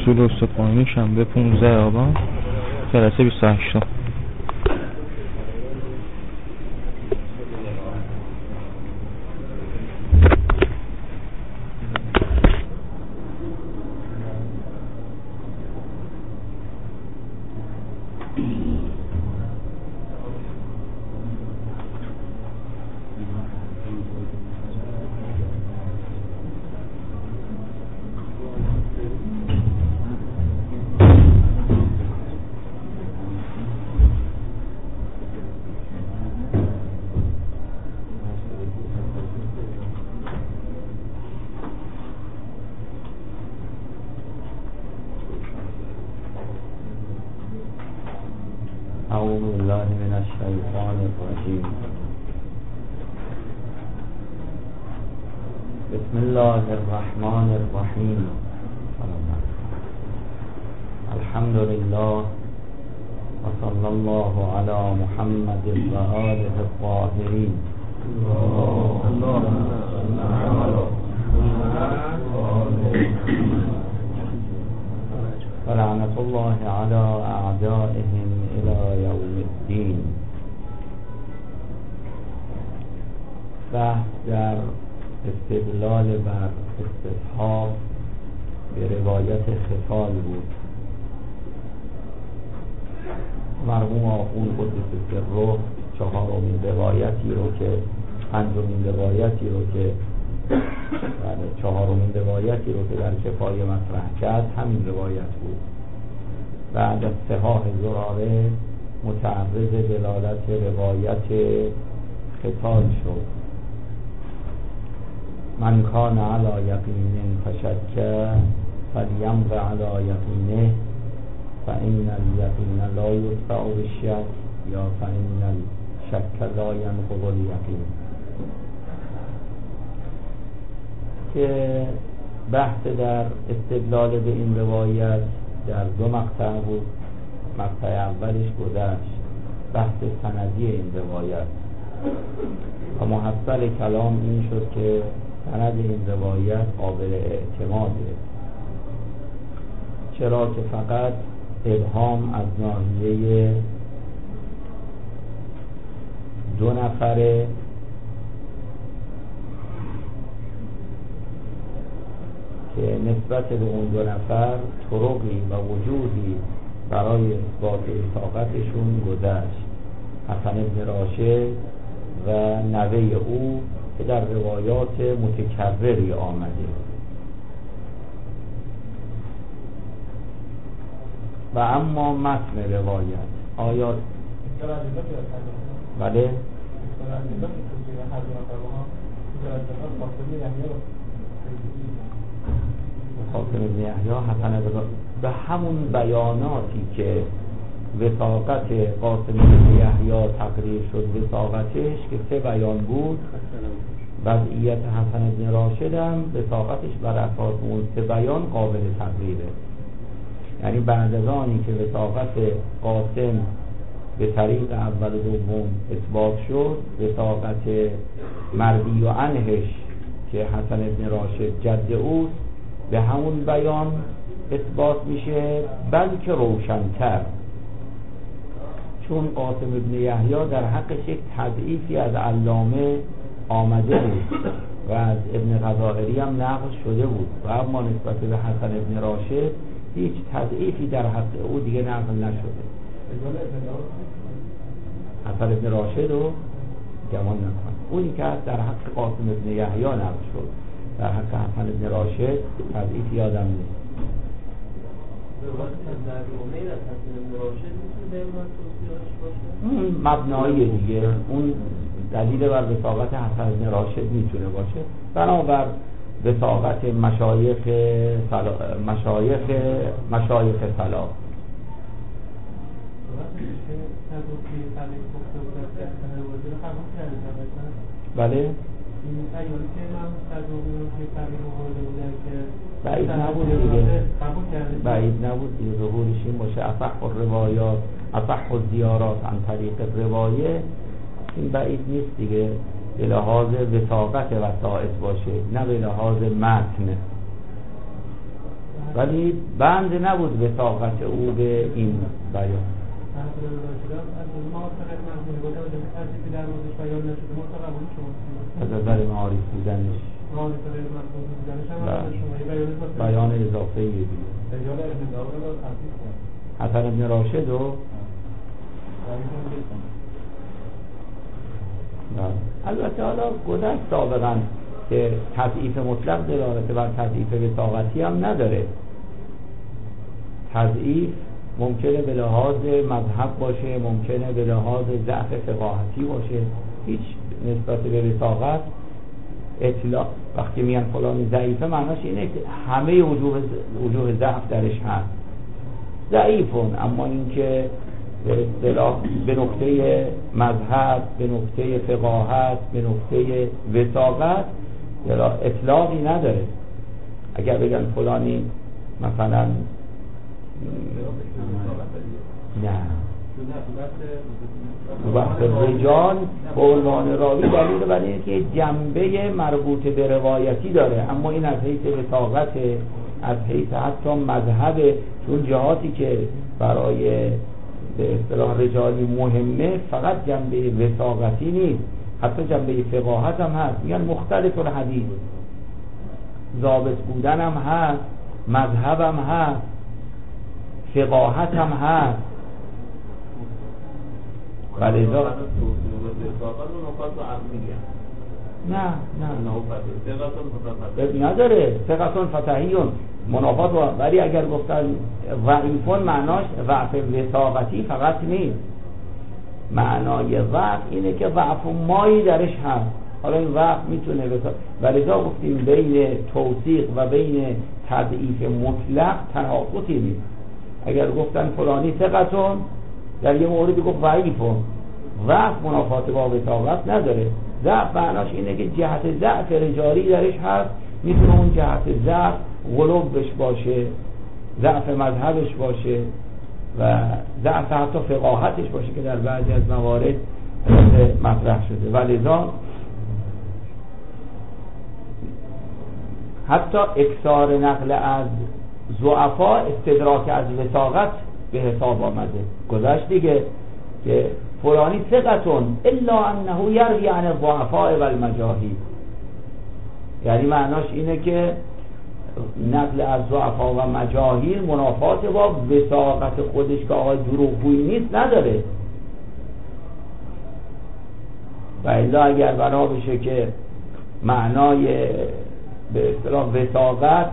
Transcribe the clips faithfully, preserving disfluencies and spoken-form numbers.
اصول استفانی شنبه پانزده آبان جلسه بیست و هشت. اعوذ بالله من الشیطان الرجیم. بسم الله الرحمن الرحیم. الحمد لله و صلی الله علی محمد و آله الطاهرین. و لعنت الله علی اعدائهم الى یوم الدین. بحث در استدلال بر استصحاب به روایت خصال بود. مرحوم آخوند قدس سره چهارمین روایتی رو که پنجمین روایتی رو که چهارمین روایتی رو که در کفایه مطرح کرد همین روایت بود. بعد از صحاح زراره متعرض دلالت روایت خصال شد. من کان علی یقین فشک فلیمض علی یقینه فإن الیقین لا یدفع بالشک یا فإن الشک لا ینقض الیقین. که بحث در استدلال به این روایت در دو مقطع بود. مقطع اولش گذشت، بحث سندی این روایت و محصل کلام این شد که سند این روایت قابل اعتماده، چرا که فقط ابهام از ناحیه دو نفره که نسبت به اون دو نفر طرقی و وجودی برای اثبات اطاقتشون گذشت. حسن بن راشد و نوه او که در روایات متکرری آمده و اما متن روایت آیات بله قاسم بن یحیی حسن به همون بیاناتی که وثاقت قاسم بن یحیی تقریر شد وثاقتش که سه بیان بود، وضعیت حسن بن راشد هم وثاقتش بر اساس اون سه بیان قابل تقریره. یعنی بعد از آنی که وثاقت قاسم به طریق اول و دوم اثبات شد، وثاقت مردی و عنهش که حسن بن راشد جد اوست به همون بیان اثبات میشه، بلکه روشن‌تر، چون قاسم ابن یحیی در حقش یک تضعیفی از علامه آمده بود و از ابن غزائری هم نقل شده بود و اما نسبت به حسن ابن راشد هیچ تضعیفی در حق او دیگه نقل نشده. حسن ابن راشد رو گمان نکن، اونی که در حق قاسم ابن یحیی نقل شد در حق حسن ابن راشد تضعیفی یادم نیست. اون مبنایی دیگه، اون دلیل بر وثاقت حسن ابن راشد میتونه باشه، بنابر وثاقت مشایخ سلا... مشایخ مشایخ صلاح. بله بعید نبود دیگه، بعید نبود دیگه ظهورش این باشه. اصح الروایات اصح الزیارات عن طریق روایه، این بعید نیست دیگه، به لحاظ وثاقت وسائط باشه نه به لحاظ متن. ولی بند نبود وثاقت او به این بیان. از نظر معارف بودنش بیان اضافه یه دیگه حسن ابن راشد و البته حالا گذشت سابقا که تضعیف مطلق دلالت بر تضعیف وثاقتی هم نداره. تضعیف ممکنه به لحاظ مذهب باشه، ممکنه به لحاظ ضعف فقاهتی باشه، هیچ نسبت به وثاقت اطلاع وقتی میان فلانی ضعیفه معناش اینه که همه وجوه وجوه ضعف درش هست. ضعیفون، اما اینکه به اصطلاح به نقطه مذهب، به نقطه فقاهت، به نقطه وثاقت اطلاقی نداره. اگر بگن فلانی مثلا نه وقت رجال به عنوان راوی دلیل بر اینه که جنبه مربوط به روایتی داره، اما این از حیث وثاقت، از حیث حتی مذهب، چون جهاتی که برای به اصطلاح رجالی مهمه فقط جنبه وثاقتی نیست، حتی جنبه فقاهت هم هست. میگن مختلف الحدیث، ضابط بودن هم هست، مذهب هم هست، فقاهت هم هست. ولی نه نه نداره ثقتون فتحیون منافات، ولی اگر گفتن ضعیفون معناش ضعف وثاقتی فقط نیست، معنای ضعف اینه که ضعف مایی درش هست. حالا این ضعف میتونه ولی دا گفتیم بین توثیق و بین تضعیف مطلق تناقضی نیست. اگر گفتن فلانی ثقتون، در یه موردی گفت ضعیفون، ضعف منافات با وثاقت نداره. ضعف معناش اینه که جهت ضعف رجالی درش هست، میتونه اون جهت ضعف غلوبش باشه، ضعف مذهبش باشه و ضعف حتی فقاهتش باشه که در بعضی از موارد مطرح شده. ولذا حتی اکثار نقل از ضعفا استدراک از وثاقت به حساب آمده. گذشت دیگه که فلانی ثقتون الا انه یروی عن الضعفاء والمجاهیل، یعنی معناش اینه که نقل از ضعفا و مجاهیل منافات با وثاقت خودش که آقای دروغگویی نیست نداره. و الا اگر بنا بشه که معنای به اصطلاح وثاقت،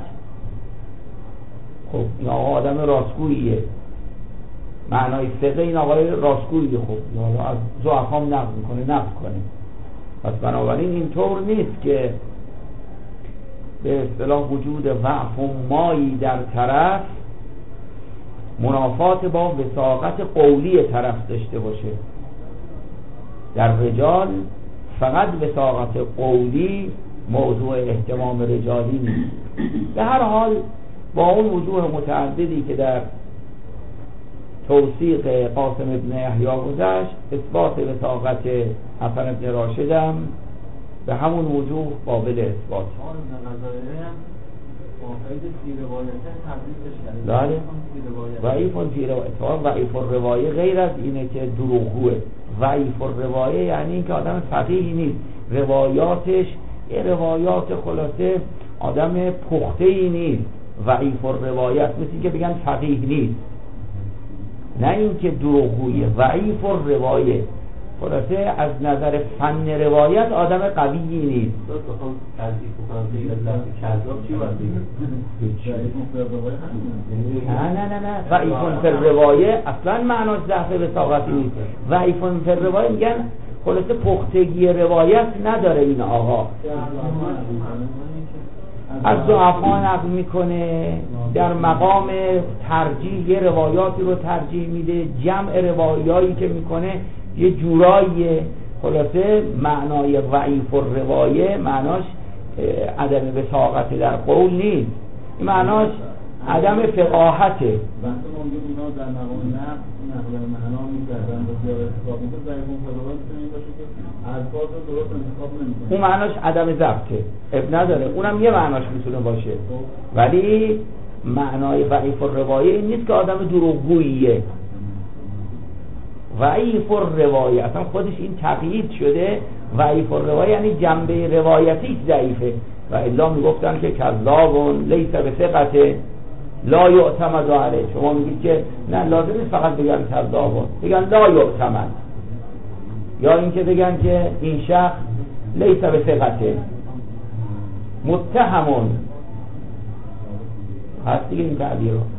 خب این آقا آدم راستگوییه، معنای ثقه این آقای راستگوییه، خب حالا از ضعفام نقل میکنه نقل کنه. پس بنابراین اینطور نیست که به اصطلاح وجود ضعف و مایی در طرف منافات با وثاقت قولی طرف داشته باشه. در رجال فقط وثاقت قولی موضوع اهتمام رجالی نیست. به هر حال با اون وجوه متعددی که در توثیق قاسم ابن یحیی گذشت، اثبات وثاقت حسن ابن راشد هم به همون وجوه قابل اثبات. ضعیف فی روایه، ضعیف الروایه غیر از اینه که دروغگوه. ضعیف الروایه یعنی اینکه آدم فقیهی نیست، روایاتش یه روایات خلاصه آدم پخته‌ای نیست. ضعیف الروایه مثل اینکه بگن فقیه نیست، نه اینکه دروغگویه. ضعیف الروایه خلاصه از نظر فن روایت آدم قویی نیست. نه نه نه نه ضعیف فی الروایه اصلا معناش ضعف وثاقتی نیست. ضعیف فی الروایه میگن خلاصه پختگی روایت نداره این آقا، از ضعفا نقل میکنه، در مقام ترجیح یه روایاتی رو ترجیح میده، جمع روایایی که میکنه یه جورایی. خلاصه معنای ضعیف الروایه معناش عدم وثاقت در قول نیست، این معناش عدم فقاهته. وقتی ممکن اونا در مقام نقل نقل معنا می‌کردن و زیاد حساب می‌کردن، ضعیف الروایه این باشه که الفاظ رو درست انتخاب نمی‌کنه، اون معناش عدم ضبطه، اب نداره، اونم یه معناش میتونه باشه. ولی معنای ضعیف الروایه این نیست که آدم دروغگوییه. ضعیف الروایه اصلا خودش این تقیید شده، ضعیف الروایه یعنی جنبه روایتیش ضعیفه. و الا میگفتن که کذابون لیس بثقته لا یعتمد علیه. شما میگید که نه لازم نیست فقط بگن کذابون، بگن لا یعتمد، یا اینکه بگن که این شخص لیس بثقته متهمون. هست دیگه این تعبیر رو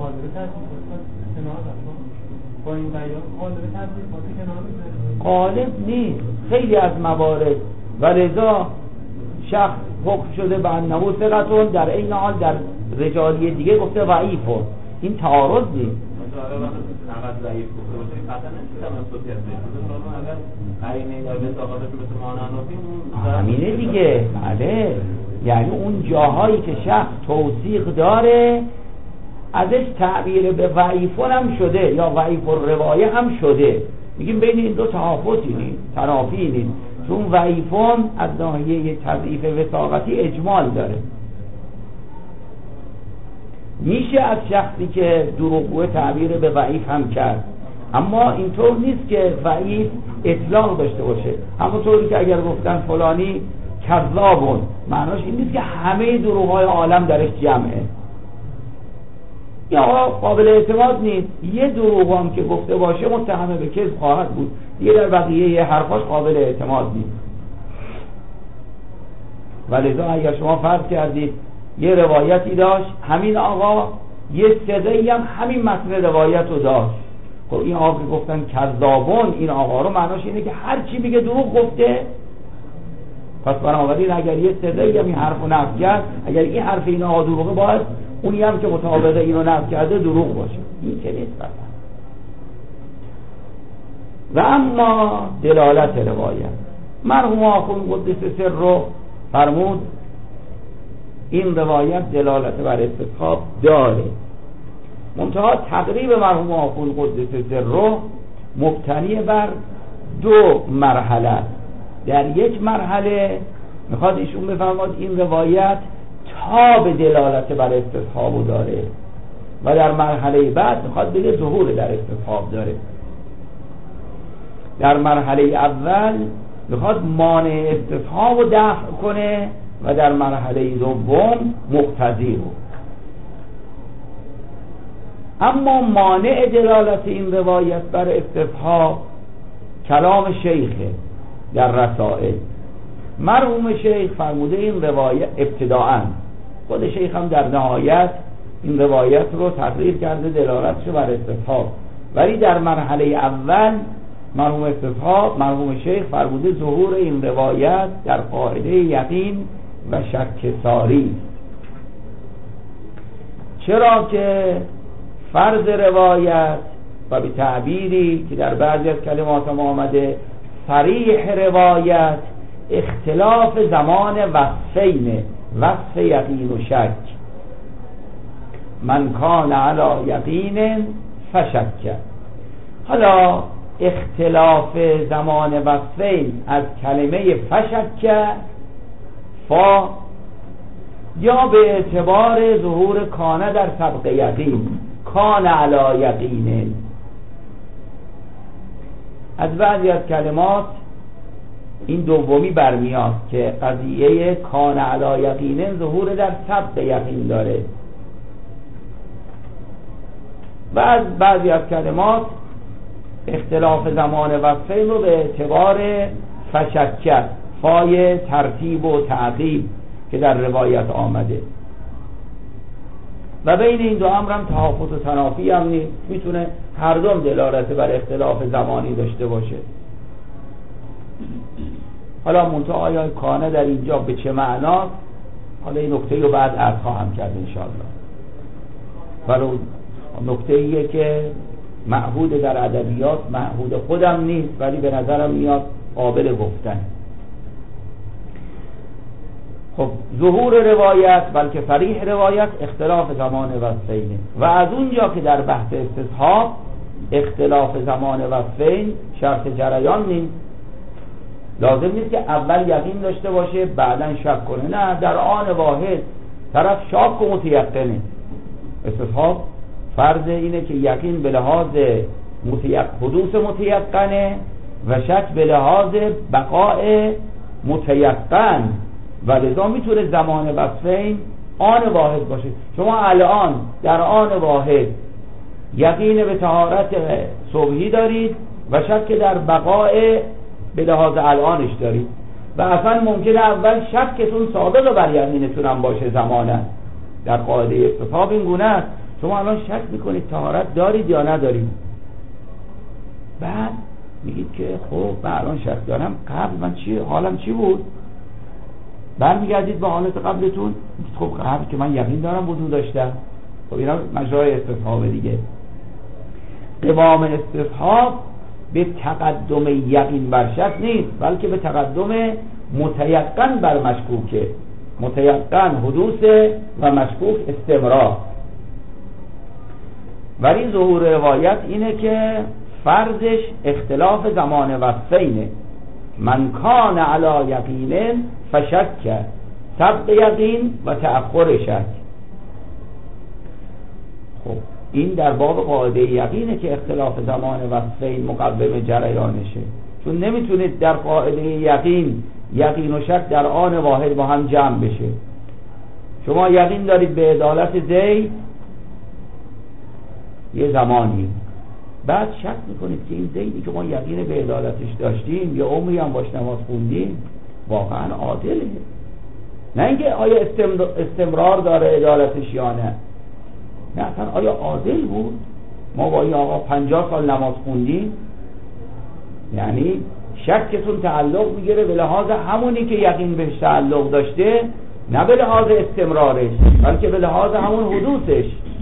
غالب نیست خیلی از موارد، و لذا شخص حکم شده به انه ثقتون، در این حال در رجالی دیگه گفته ضعیفون. این تعارض نیست. همینه دیگه. بله، یعنی اون جاهایی که شخص توثیق داره ازش تعبیر به ضعیفون هم شده یا ضعیف الروایه هم شده. میگیم بین این دو تحافظی نیست، تنافی نیست، چون ضعیفون از ناحیه تضعیف وثاقتی اجمال داره. میشه از شخصی که دروغگو تعبیر به ضعیف هم کرد، اما اینطور نیست که ضعیف اطلاق داشته باشه. همونطوری که اگر گفتن فلانی کذابون، معناش این نیست که همه دروغ‌های عالم درش جمعه. یا قابل اعتماد نیست. یه دروغ هم که گفته باشه متهم به کذب خواهد بود، دیگه در بقیه یه حرفاش قابل اعتماد نیست. ولذا اگر شما فرض کردید یه روایتی داشت، همین آقا یه صدایی هم همین متن روایت رو داشت، خب این آقا که گفتن کذابون، این آقا رو معناش اینه که هر چی میگه دروغ گفته. پس بنابراین اگر یه صدایی هم این حرف رو نقل کرد، اگر این حرف این آقا دروغه، باید اونی هم که مطابق اینو نقل کرده دروغ باشه. این که نیست. بسن. و اما دلالت روایت، مرحوم آخوند قدس سر رو فرمود این روایت دلالت بر استصحاب داره، منتها تقریب مرحوم آخوند قدس سر رو مبتنی بر دو مرحله. در یک مرحله میخواد ایشون بفرماد این روایت تا به دلالت بر استصحاب داره، و در مرحله بعد میخواد بگه ظهور در استصحاب داره. در مرحله اول میخواد مانع استصحاب رو دفع کنه، و در مرحله دوم مقتضی رو. اما مانع دلالت این روایت بر استصحاب کلام شیخه در رسائل. مرحوم شیخ فرموده این روایت ابتداءً، خود شیخ هم در نهایت این روایت رو تقریر کرده دلالتش بر استصحاب، ولی در مرحله اول مرحوم استصحاب مرحوم شیخ فرموده ظهور این روایت در قاعده یقین و شک ساری. چرا که فرض روایت و به تعبیری که در بعضی از کلمات هم آمده صریح روایت اختلاف زمان وصفینه، وصف یقین و شک. من کان علی یقین فشک. حالا اختلاف زمان وصفین از کلمه فشک فا یا به اعتبار ظهور کانه در سبق یقین، کان علی یقین. از بعضی از کلمات این دومی برمیاد که قضیه کان علی یقین ظهور در سبق یقین داره، و از بعضی از کلمات اختلاف زمان وصفین رو به اعتبار فشکت، فای ترتیب و تعقیب که در روایت آمده. و بین این دو امر هم تحافظ و تنافی هم نیست، میتونه هر دوم دلالت بر اختلاف زمانی داشته باشه. حالا منتها آیا کانه در اینجا به چه معناست، حالا این نکته رو بعد عرض خواهم کرد انشاءالله. ولی نکته ایه که معهود در ادبیات، معهود خودم نیست ولی به نظرم میاد قابل گفتن. خب ظهور روایت بلکه صریح روایت اختلاف زمان وصفینه، و از اونجا که در بحث استصحاب اختلاف زمان وصفین شرط جریان نیست، لازم نیست که اول یقین داشته باشه بعدن شک کنه، نه، در آن واحد طرف شاک و متیقنه. استصحاب فرض اینه که یقین به لحاظ متیق... حدوث متیقنه و شک به لحاظ بقاء متیقن و لذا میتونه زمان وصفین آن واحد باشه. شما الان در آن واحد یقین به طهارت صبحی دارید و شک در بقاء به لحاظ الانش دارید و اصلا ممکنه اول شکتون سابق بر یقینتون هم باشه زمانا. در قاعده استصحاب این گونه است. شما الان شک میکنید طهارت دارید یا ندارید، بعد میگید که خب من الان شک دارم، قبل من چی حالم چی بود؟ برمیگردید به حالت قبلتون، خب قبل که من یقین دارم وضو داشتم. خب اینا مجرای استصحاب دیگه. قوام استصحاب به تقدم یقین بر شک نیست، بلکه به تقدم متیقن بر مشکوکه. متیقن حدوث و مشکوک استمرار. ولی ظهور روایت اینه که فرضش اختلاف زمان وصفینه. من کان علی یقین فشک، سبق یقین و تأخر شک. خب این در باب قاعده یقینه که اختلاف زمان وصفین مقوم جریانشه، چون نمیتونید در قاعده یقین یقین و شک در آن واحد با هم جمع بشه. شما یقین دارید به عدالت زید یه زمانی، بعد شک میکنید که این زیدی که ما یقین به عدالتش داشتیم یا عمری هم باش نماز خوندیم واقعا عادله، نه اینکه آیا استمرار داره عدالتش یا نه، نه اصلا آیا عادل بود، ما با این آقا پنجاه سال نماز خوندیم. یعنی شکتون تعلق میگیره به لحاظ همونی که یقین بهش تعلق داشته، نه به لحاظ استمرارش بلکه به لحاظ همون حدوثش.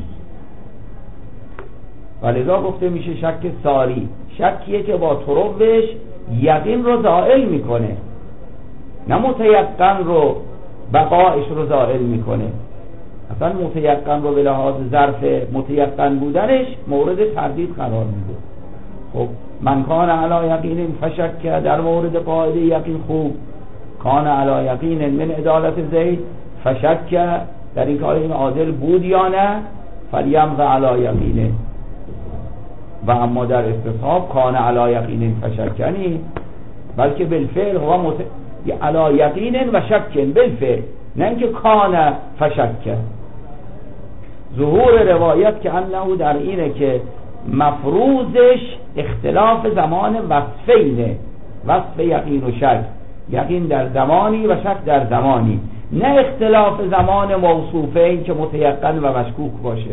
ولذا گفته میشه شک ساری، شکیه که با طروش یقین رو زائل میکنه، نه متیقن رو بقایش رو زائل میکنه. اصلا متیقن رو به لحاظ ظرف متیقن بودنش مورد تردید قرار میده. خب من کان علی یقین فشک، در مورد قاعده یقین خوب کان علی یقین من عدالت زید فشک، در این کار این عادل بود یا نه، فلیمض علی یقینه. و اما در استصحاب کان علی یقین فشکنی، بلکه بالفعل هو مت... علی یقین و شکن بالفعل، نه اینکه کان فشکن. ظهور روایت که انه در اینه که مفروضش اختلاف زمان وصفینه، وصف یقین و شک، یقین در زمانی و شک در زمانی، نه اختلاف زمان موصوفین که متیقن و مشکوک باشه.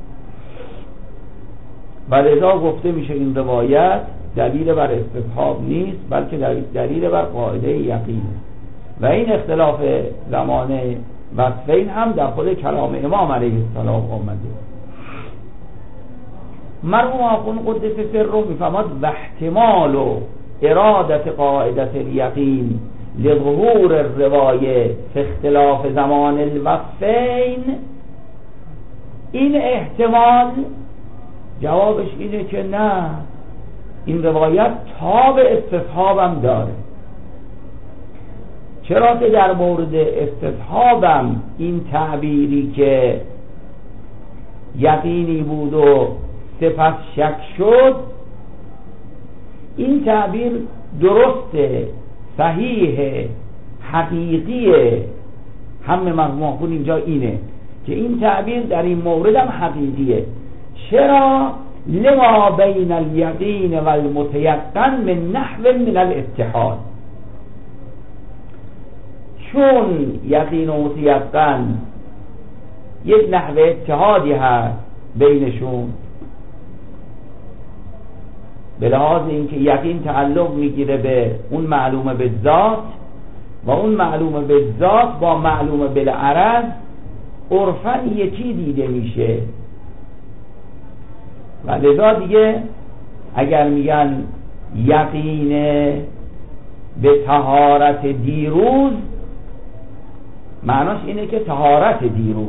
ولذا گفته میشه این روایت دلیل بر استصحاب نیست بلکه دلیل بر قاعده یقینه. و این اختلاف زمان وصفین هم در خود کلام امام علیه السلام آمده. مرحوم آخوند قدس سره میفرماد و احتمال و ارادت قاعدت الیقین لظهور الروایه فی اختلاف زمان الوصفین، این احتمال جوابش اینه که نه، این روایت تاب استصحابم داره. چرا که در مورد استصحابم این تعبیری که یقینی بود و سپس شک شد، این تعبیر درسته، صحیحه، حقیقیه. همه مرحوم اینجا اینه که این تعبیر در این مورد هم حقیقیه. چرا؟ لما بین الیقین و المتیقن من نحو من الاتحاد، چون یقین و متیقن یک نحو اتحادی هست بینشون، به لحاظ اینکه یقین تعلق میگیره به اون معلومه به ذات و اون معلومه به ذات با معلومه بالعرض عرفاً یکی دیده میشه. و لذا دیگه اگر میگن یقین به طهارت دیروز، معناش اینه که طهارت دیروز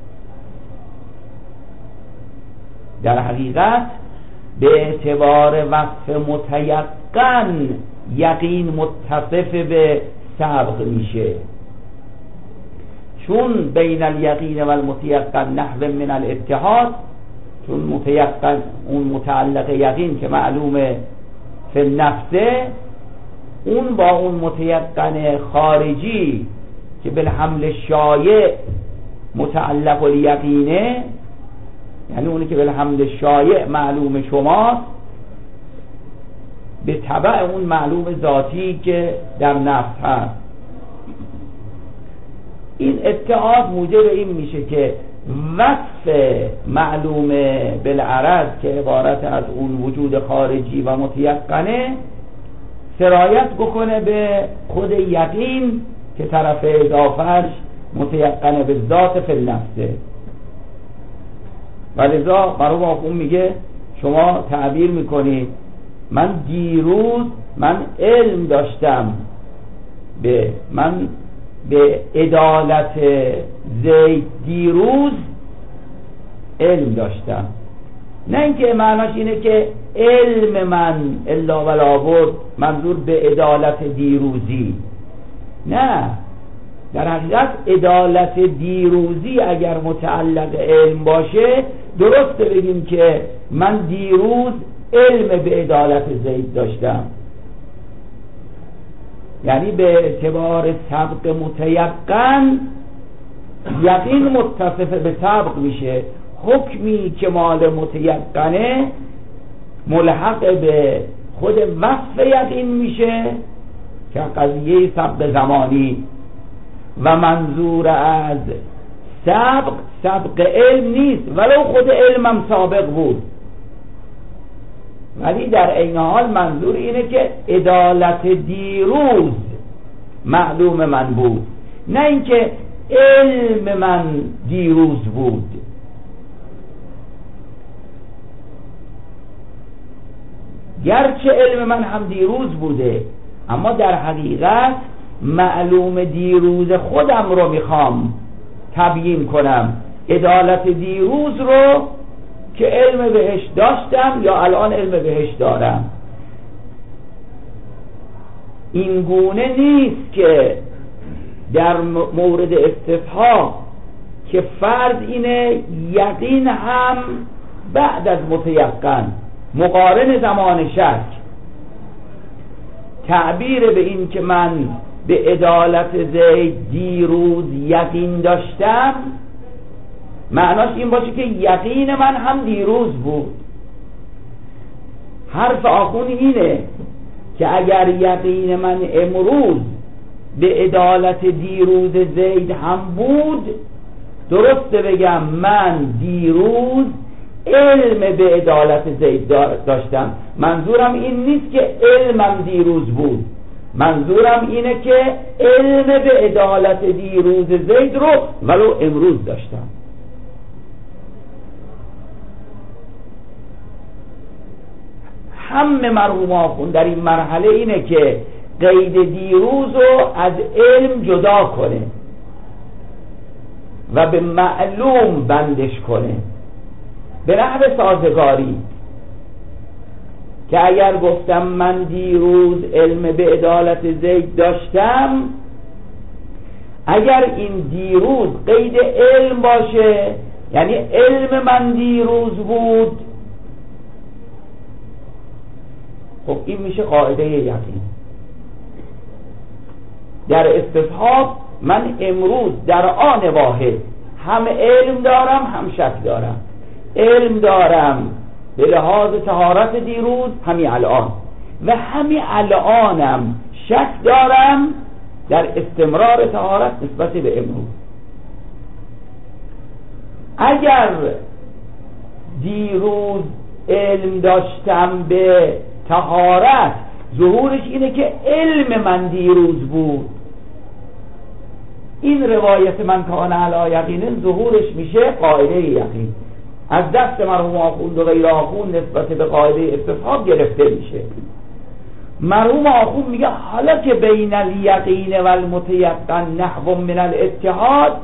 در حقیقت به اعتبار وصف متیقن یقین متصف به سبق میشه، چون بین الیقین و المتیقن نحو من الاتحاد، چون متیقن اون متعلق یقین که معلومه فی النفسه، اون با اون متیقن خارجی که بالحمل شایع متعلق الیقینه، یعنی اونی که بالحمل شایع معلوم شماست، به تبع اون معلوم ذاتی که در نفس هست. این اتحاد موجب این میشه که وصف معلوم بالعرض که عبارت از اون وجود خارجی و متیقنه سرایت بکنه به خود یقین که طرف اضافهش متیقنه به ذات فی النفسه. ولذا مرحوم آخوند میگه شما تعبیر میکنید من دیروز من علم داشتم به من به عدالت زید، دیروز علم داشتم، نه اینکه معناش اینه که علم من الا ولا بد منظور به عدالت دیروزی، نه، در حقیقت عدالت دیروزی اگر متعلق علم باشه درسته بگیم که من دیروز علم به عدالت زید داشتم، یعنی به اعتبار سبق متیقن یقین متصف به سبق میشه، حکمی که مال متیقنه ملحق به خود وصف یقین میشه که قضیه سبق زمانی و منظور از سبق سبق علم نیست ولو خود علمم سابق بود، ولی در عین حال منظور اینه که عدالت دیروز معلوم من بود، نه اینکه علم من دیروز بود. گرچه علم من هم دیروز بوده، اما در حقیقت معلوم دیروز خودم رو میخوام تبیین کنم، عدالت دیروز رو که علم بهش داشتم یا الان علم بهش دارم. این گونه نیست که در مورد استصحاب که فرض اینه یقین هم بعد از متیقن مقارن زمان شک، تعبیر به این که من به عدالت زید دیروز یقین داشتم معناش این باشه که یقین من هم دیروز بود. حرف آخون اینه که اگر یقین من امروز به عدالت دیروز زید هم بود، درسته بگم من دیروز علم به عدالت زید داشتم. منظورم این نیست که علمم دیروز بود، منظورم اینه که علم به عدالت دیروز زید رو ولو امروز داشتم. همه مرحوم آخوند در این مرحله اینه که قید دیروز رو از علم جدا کنه و به معلوم بندش کنه به نحو سازگاری، که اگر گفتم من دیروز علم به عدالت زید داشتم، اگر این دیروز قید علم باشه یعنی علم من دیروز بود، خب این میشه قاعده یقین. در استصحاب من امروز در آن واحد هم علم دارم هم شک دارم. علم دارم به لحاظ طهارت دیروز همین الان، و همین الانم شک دارم در استمرار طهارت نسبت به امروز. اگر دیروز علم داشتم به طهارت، ظهورش اینه که علم من دیروز بود. این روایت من کان علی یقین ظهورش میشه قاعده یقین. از دست مرحوم آخوند و غیر آخوند نسبت به قاعده استصحاب گرفته میشه. مرحوم آخوند میگه حالا که بین الیقین و المتیقن نحو من الاتحاد،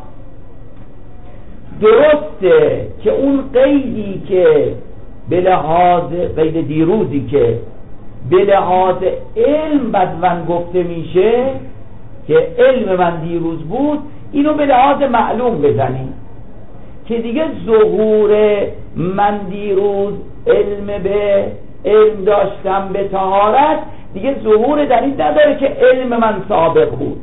درسته که اون قیدی که به لحاظ قید دیروزی که به لحاظ علم بدون گفته میشه که علم من دیروز بود، اینو به لحاظ معلوم بزنیم که دیگه ظهور من دیروز علم به علم داشتم به طهارت دیگه ظهور دلیل نداره که علم من سابق بود.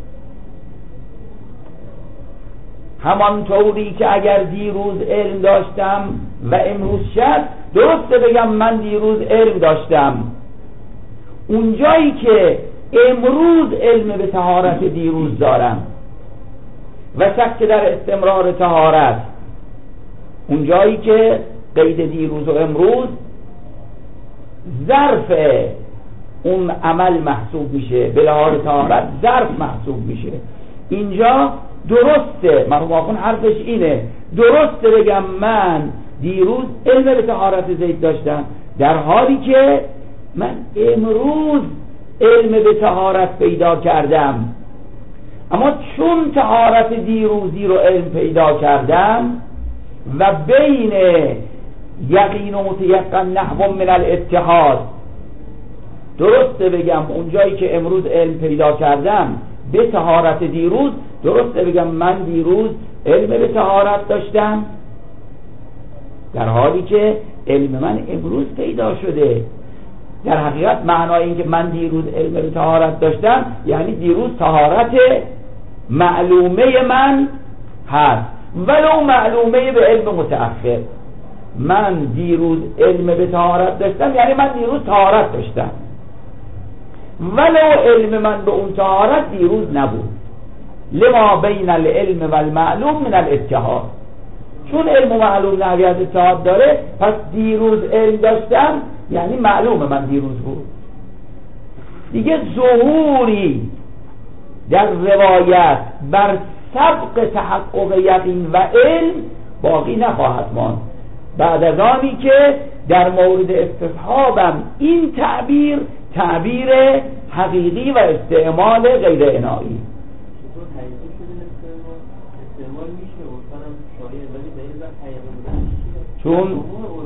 همانطوری که اگر دیروز علم داشتم و امروز شد، درسته بگم من دیروز علم داشتم، اونجایی که امروز علم به طهارت دیروز دارم و شک در استمرار طهارت، اونجایی که قید دیروز و امروز ظرف اون عمل محسوب میشه، به لحاظ طهارت ظرف محسوب میشه. اینجا درسته، مرحوم آخوند حرفش اینه، درسته بگم من دیروز علم به طهارت زید داشتم در حالی که من امروز علم به طهارت پیدا کردم، اما چون طهارت دیروزی رو علم پیدا کردم و بین یقین و متیقن نحو من الاتحاد، درسته بگم اونجایی که امروز علم پیدا کردم به طهارت دیروز، درسته بگم من دیروز علم به طهارت داشتم در حالی که علم من امروز پیدا شده. در حقیقت معنای این که من دیروز علم به طهارت داشتم یعنی دیروز طهارت معلومه من هست، ولو معلومه به علم متأخر. من دیروز علم به طهارت داشتم یعنی من دیروز طهارت داشتم، ولو علم من به اون طهارت دیروز نبود. لما بین العلم و المعلوم من الاتحاد، چون علم و معلوم نحوی از اتحاد داره، پس دیروز علم داشتم یعنی معلوم من دیروز بود. دیگه ظهوری در روایت بر سبق تحقق یقین و علم باقی نخواهد ماند بعد از آنی که در مورد استصحابم این تعبیر تعبیر حقیقی و استعمال غیر عنایی. چون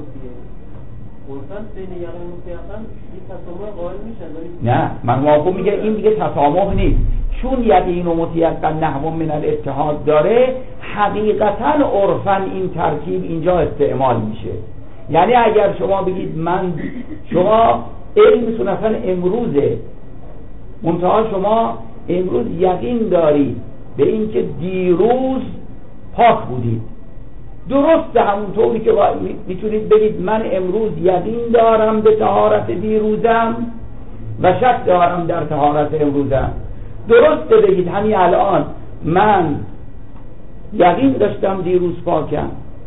نه، من موافق میگه این دیگه تسامح نیست، چون یقین و متیقن نحو من الاتحاد داره، حقیقتا عرفا این ترکیب اینجا استعمال میشه. یعنی اگر شما بگید من شما علمتون اصلا امروزه، منتها شما امروز یقین دارید به اینکه دیروز پاک بودید، درست همونطوری که میتونید بگید من امروز یقین دارم به طهارت دیروزم و شک دارم در طهارت امروزم، درسته بگید همین الان من یقین داشتم دیروز پاکم،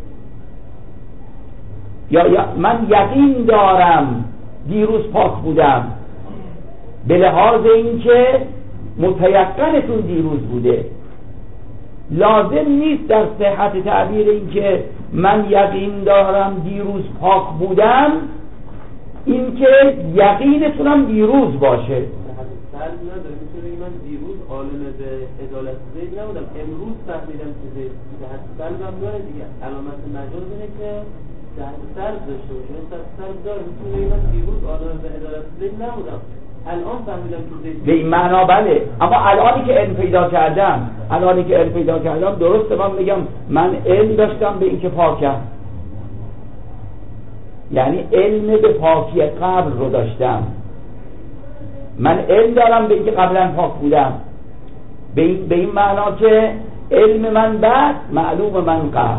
یا, یا من یقین دارم دیروز پاک بودم، به لحاظ اینکه متیقنتون دیروز بوده. لازم نیست در صحت تعبیر این که من یقین دارم دیروز پاک بودم این که یقینتونم دیروز باشه. سلب نداره، میتونه من دیروز عالم به عدالت زید نبودم، امروز فهمیدم که زید جهت سلب هم داره دیگه. علامت مجاز اینه که جهت سلب داشته باشه، جهت سلب داره، میتونه من دیروز عالم به عدالت زید نبودم، الان فهمیدم که زید. به این معنا بله، اما الانی که علم پیدا کردم الانی که علم پیدا کردم درسته من میگم من علم داشتم به این که پاکم، یعنی علم به پاکی قبل رو داشتم، من علم دارم به اینکه قبلا پاک بودم، به این, به این معنا که علم من بعد معلوم من قبل.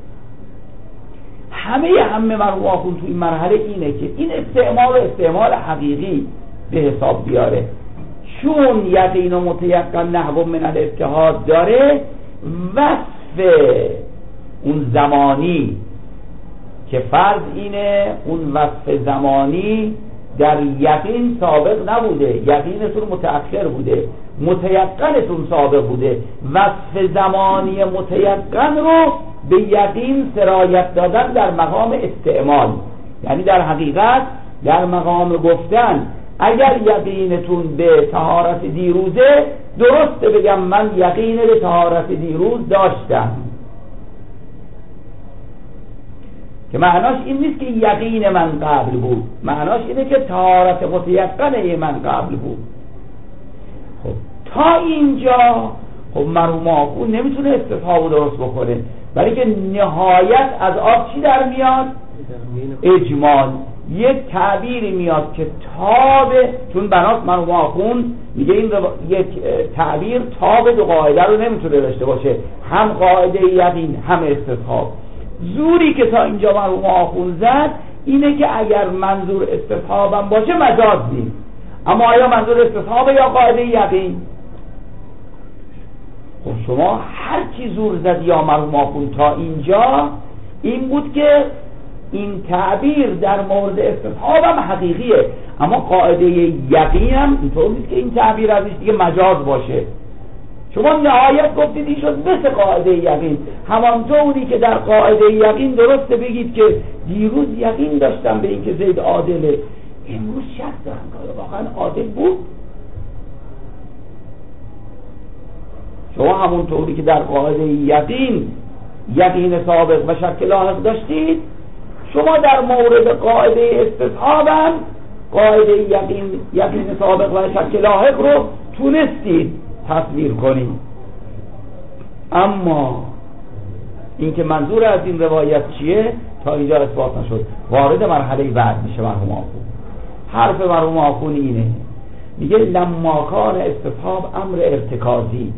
همه همه مرحوم آخوند تو این مرحله اینه که این استعمال و استعمال حقیقی به حساب بیاره، چون یقین و متیقن نحو من الاتحاد داره، وصف اون زمانی که فرض اینه اون وصف زمانی در یقین سابق نبوده، یقینتون متأخر بوده، متیقنتون سابق بوده، وصف زمانی متیقن رو به یقین سرایت دادن در مقام استعمال، یعنی در حقیقت در مقام گفتن اگر یقینتون به طهارت دیروزه، درسته بگم من یقین به طهارت دیروز داشتم، که معناش این نیست که یقین من قبل بود، معناش اینه که طهارت متیقنه من قبل بود. خب تا اینجا خب مرحوم آخوند نمیتونه استصحاب رو درست بکنه، برای که نهایت از آب چی در میاد؟ اجمال. یک تعبیری میاد که تاب، چون بناس مرحوم آخوند میگه این یک تعبیر تاب دو قاعده رو نمیتونه داشته باشه، هم قاعده یقین هم استصحاب. زوری که تا اینجا مرحوم آخوند زد اینه که اگر منظور استصحابم باشه مجاز نیست، اما آیا منظور استصحاب یا قاعده یقین؟ خب شما هر چی زور زد یا مرحوم آخوند تا اینجا این بود که این تعبیر در مورد استصحاب هم حقیقیه، اما قاعده یقین هم اینطور نیست که این تعبیر ازش دیگه مجاز باشه. شما نهایت گفتید این شد مثل قاعده یقین، همانطوری که در قاعده یقین درسته بگید که دیروز یقین داشتم به این که زید عادله، امروز شک دارم که واقعا عادل بود. شما همونطوری که در قاعده یقین یقین سابق و شک لاحق داشتید، شما در مورد قاعده استصحاب هم قاعده یقین یقین سابق و شک لاحق رو تونستید تصویر کنید. اما اینکه منظور از این روایت چیه تا اینجا اثبات نشد، وارد مرحله بعد میشه مرحوم آخوند. حرف مرحوم آخوند اینه، میگه لما کان استصحاب امر ارتکازی،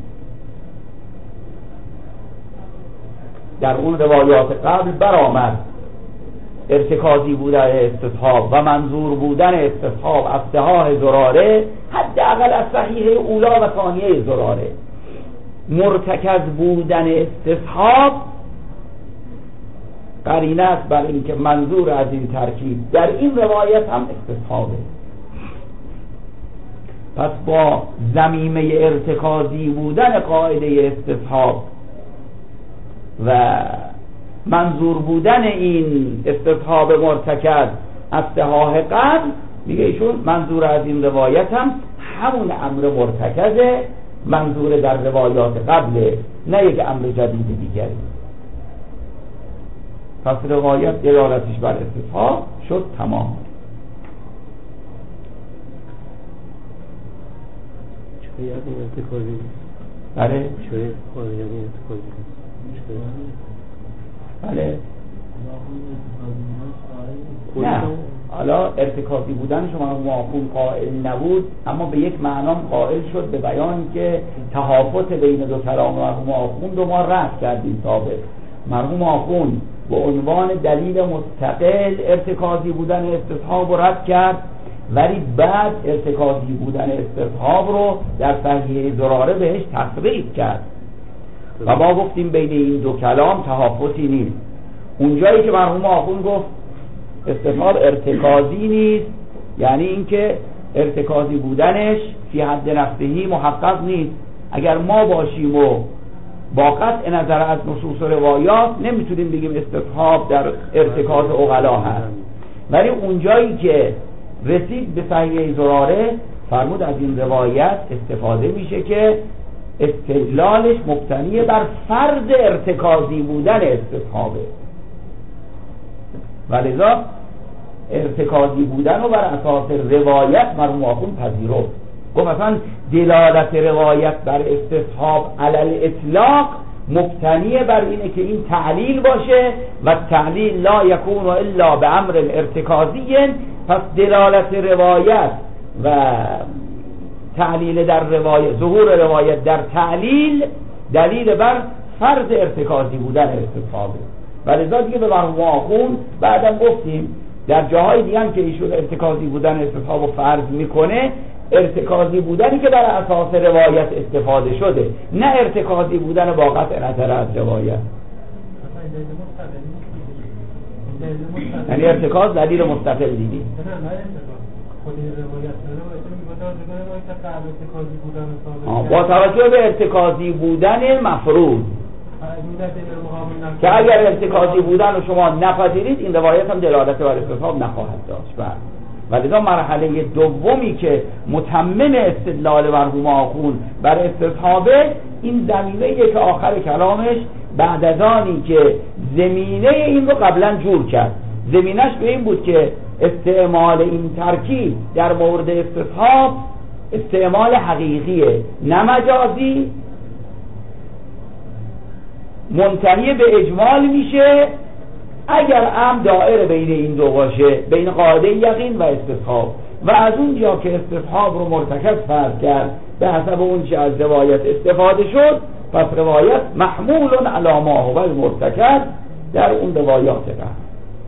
در اون روایات قبل برآمد ارتکازی بودن استصحاب و منظور بودن استصحاب از صحاح زراره حداقل از صحیح اولا و ثانیه زراره. مرتکز بودن استصحاب قرینه است بر اینکه منظور از این ترکیب در این روایت هم استصحابه. پس با ضمیمه ارتکازی بودن قاعده استصحاب و منظور بودن این استصحاب مرتکز از صحاح قبل، میگه ایشون منظور از این روایت هم همون امر مرتکزه، منظور در روایات قبله، نه یک امر جدید دیگری. پس روایت دلالتش بر استصحاب شد تمام. چه یاد این ارتکازی؟ بله چه یاد این ارتکازی؟ بله نه، حالا ارتکازی بودن شما مرحوم قائل نبود، اما به یک معنام قائل شد به بیان که تهافت بین دو کلام مرحوم آخوند رو ما رد کردیم سابق. مرحوم آخوند به عنوان دلیل مستقل ارتکازی بودن استصحاب رو رد کرد، ولی بعد ارتکازی بودن استصحاب رو در صحیح زراره بهش تصریح کرد و ما گفتیم بین این دو کلام تهافتی نیست. اونجایی که مرحوم آخوند گفت استصحاب ارتکازی نیست، یعنی اینکه ارتکازی بودنش فی حد نفسهی محقق نیست. اگر ما باشیم و با قطع نظر از نصوص و روایات نمیتونیم بگیم استصحاب در ارتکاز عقلا هست، ولی اونجایی که رسید به صحیح زراره فرمود از این روایت استفاده میشه که استدلالش مبتنی بر فرض ارتکازی بودن استصحابه، ولذا ارتکازی بودن رو بر اساس روایت مرحوم آخوند پذیرفت. گفت مثلا دلالت روایت بر استصحاب علی الاطلاق مبتنی بر اینه که این تعلیل باشه و تعلیل لا یکون الا به امر ارتکازی، پس دلالت روایت و تعلیل در روایت، ظهور روایت در تعلیل دلیل بر فرض ارتکازی بودن استصحابه. ولذا دیگه به مرحوم آخوند بعدم گفتیم در جاهای دیگه هم که ایشون ارتکازی بودن استصحاب رو فرض میکنه، ارتکازی بودنی که بر اساس روایت استفاده شده، نه ارتکازی بودن با قطع نظر از روایت. یعنی ارتکاز دلیل مستقل دیدی با توجه به ارتکازی بودن مفروض، که اگر ارتکازی بودن رو شما نپذیرید این روایت هم دلالت بر استصحاب نخواهد داشت. بله، ولذا مرحله دومی که متمم استدلال مرحوم آخوند بر استصحابه این زمینه‌ای که آخر کلامش بعد از آنی که زمینه این رو قبلا جور کرد، زمینش به این بود که استعمال این ترکیب در مورد استصحاب استعمال حقیقیه نه مجازی، منتهی به اجمال میشه اگر هم دائره بین این دو باشه، بین قاعده یقین و استصحاب. و از اونجا که استصحاب رو مرتکب فرض کرد به حسب اون چه از روایت استفاده شد، پس روایت محمول علی ما هو المرتکب در اون روایات قبل.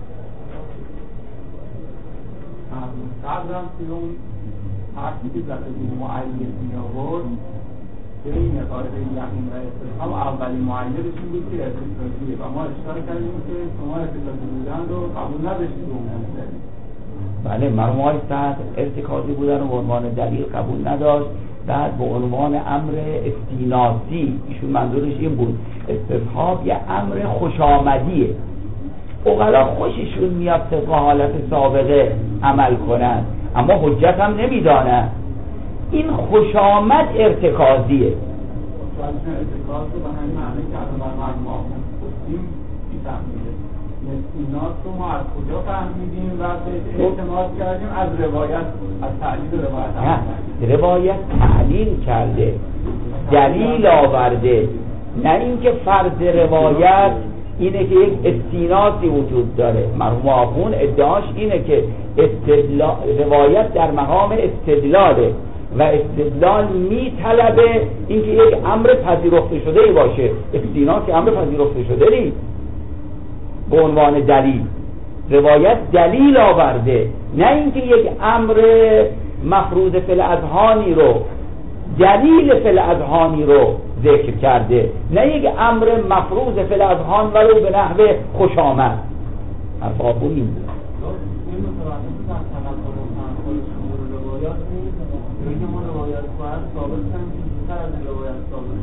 قبلم که اون حرفی که در این معید می آورد که این قاعده یقین و استصحاب اولین معیدش این بود که ارتکازیه و ما اشاره کردیم که شما ارتکازی بودن رو قبول نداشتید اون مسئله. بله، مرموهای صحت ارتکازی بودن و به عنوان دلیل قبول نداشت. بعد به عنوان امر استیناسی، ایشون منظورش این بود استصحاب یه امر خوشامدیه، اوغلا خوششون میاد طبق حالت سابقه عمل کنن اما حجت هم نمیدانن. این خوشامد ارتکازیه. ارتکاز رو به همین معنی که از بر مرموها گفتیم بی‌تفصیله. استیناس رو ما از کجا فهمیدیم و به اعتماد کردیم؟ از روایت، از تعلیل روایت. نه، روایت تعلیل کرده، دلیل آورده، نه اینکه فرض روایت اینه که یک استیناسی وجود داره. مرحوم آخوند ادعاش اینه که استدلال روایت در مقام استدلاله و استدلال میطلبه اینکه یک امر پذیرفته شده ای باشه. استیناس که امر پذیرفته شده نیست به عنوان دلیل. روایت دلیل آورده، نه اینکه یک امر مفروض فی الاذهانی رو، دلیل فی الاذهانی رو ذکر کرده، نه یک امر مفروض فی الاذهان ولو به نحو خوش آمد. حرف آخون این بود. این متوجه در تلقی خود شمور روایات نیست، میگه ما روایات باید ثابت کنیم که زودتر از روایت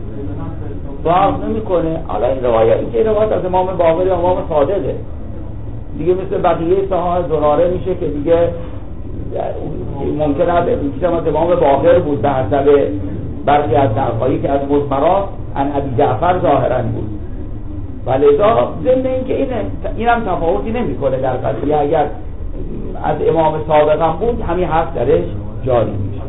ثابت باز نمی کنه. حالا این روایت، این که روایت از امام باقر یا امام صادقه دیگه، مثل بقیه صحاح زراره میشه که دیگه ممکن است میشه از امام باقر بود به حسب برخی از نقل‌هایی که از مضمرات ان ابی جعفر ظاهرا بود. ولذا ضمن این که اینه اینم تفاوتی نمیکنه در قضیه، اگر از امام صادق هم بود همین حرف درش جاری میشه.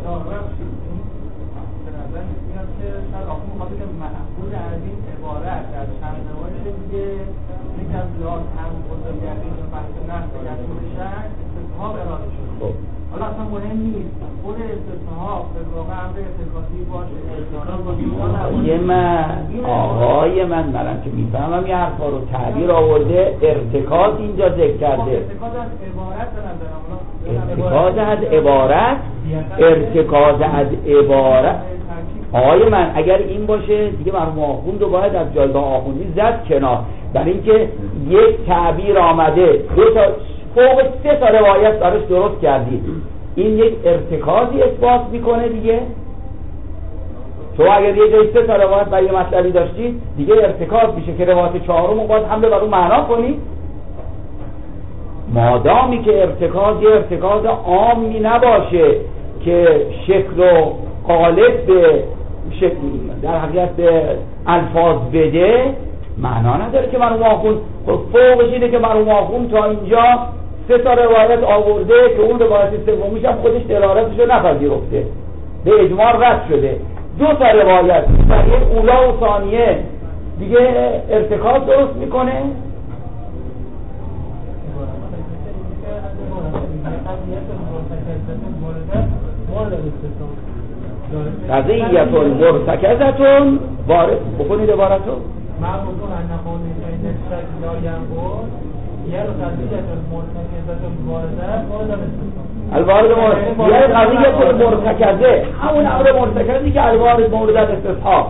حالا اصلا مهم نیست خود استصحاب به واقع امر ارتکازی باشه. آقای من آقای من منم که میفهمم یه حرفا رو تعبیر آورده، ارتکاز اینجا ذکر کرده. ارتکاز از عبارت به نظرم ارتکاز از عبارت ارتکاز از عبارت آقای من اگر این باشه دیگه مرحوم آخوند رو باید از جایگاه آخوندی زد کنار، برای اینکه یک تعبیر آمده دو تا فوق سه تا روایت دارش درست کردید، این یک ارتکازی اثبات میکنه دیگه. تو اگر یه جای سه تا روایت برای یه مطلبی داشتید دیگه ارتکاز میشه که روایت چهارم رو باید حمله بر اون معنا کنید. مادامی که ارتکاز یه ارتکاز عامی نباشه که شکل و قالب به شکل در حقیقت به الفاظ بده، معنا نداره که مرحوم آخوند فوقش اینه که مرحوم آخوند تا اینجا سه تا روایت آورده که اون روایت سومیش هم خودش دلالتش رو نپذیرفته، به اجماع رد شده. دو تا روایت صحیح اولا و ثانیه دیگه ارتکاز درست میکنه. قضیتون مرتکزتون وارد بکنید عبارتون معروفون ان قولی این الشک لا ینقض یه قضیتون مرتکزتون وارده وارد الوارد مورد یه قضیتون مرتکزه همون امر مرتکزی که الوارد مورد استصحاب.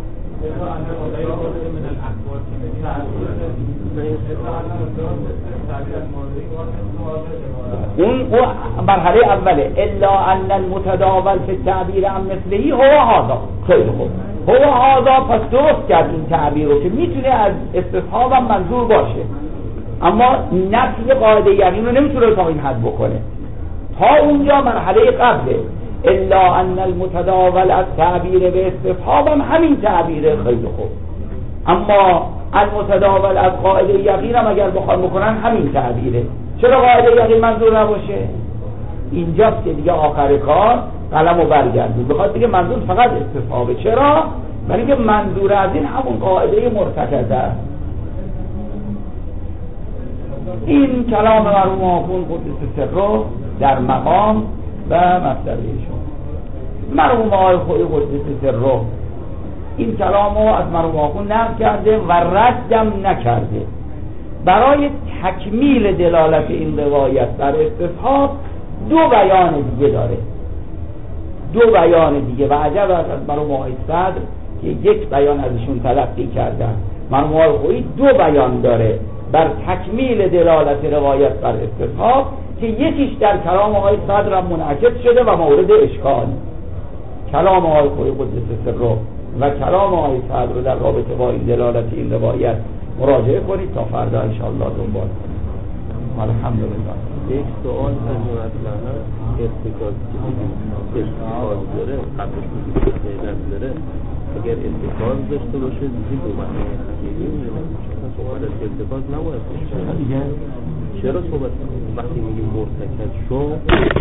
اون مرحله اوله الا ان المتداول فی التعبیر عن مثلهی هو هذا. خیلی خوب، هو هذا پس درست کرد این تعبیر رو که میتونه از استصحاب هم منظور باشه، اما نفی قاعده یقین رو نمیتونه تا این حد بکنه. تا اونجا مرحله قبله الا ان المتداول از تعبیر به استصحاب هم همین تعبیره. خیلی خوب، اما المتداول از قاعده یقین هم اگر بخواد بکنن همین تعبیره. چرا قاعده یقین منظور نباشه؟ اینجاست که دیگه آخر کار قلم رو برگردید بخواد دیگه منظور فقط استصحابه. چرا؟ ولی که منظور از این همون قاعده مرتکزه است. این کلام مرحوم آخوند قدس سره در مقام و مصدر ایشون. مرحوم آقای خویی قدس سره این کلام رو از مرحوم آخوند نقل کرده و ردم نکرده. برای تکمیل دلالت این روایت در استصحاب دو بیان دیگه داره، دو بیان دیگه و عجب است از مرحوم آقای صدر که یک بیان ازشون تلقی کردن. مرحوم آقای خویی دو بیان داره بر تکمیل دلالت روایت بر استصحاب که یکیش در کلام آقای صدر هم منعکس شده و مورد اشکال. کلام آقای خویی قدس سره و کلام آقای صدر رو در رابطه با این دلالت این روایت مراجعه کنید تا فردا انشاءالله دنبال کنید. الحمدلله. یک سوال از مطلقا ارتکاز ارتکاز داره قبلش میگه داره اگر ارتکاز داشته باشه دیگه دو معنی حقیقی میشه. صحبت از ارتکاز نباید باشه. چرا صحبت وقتی میگیم مرتکز شو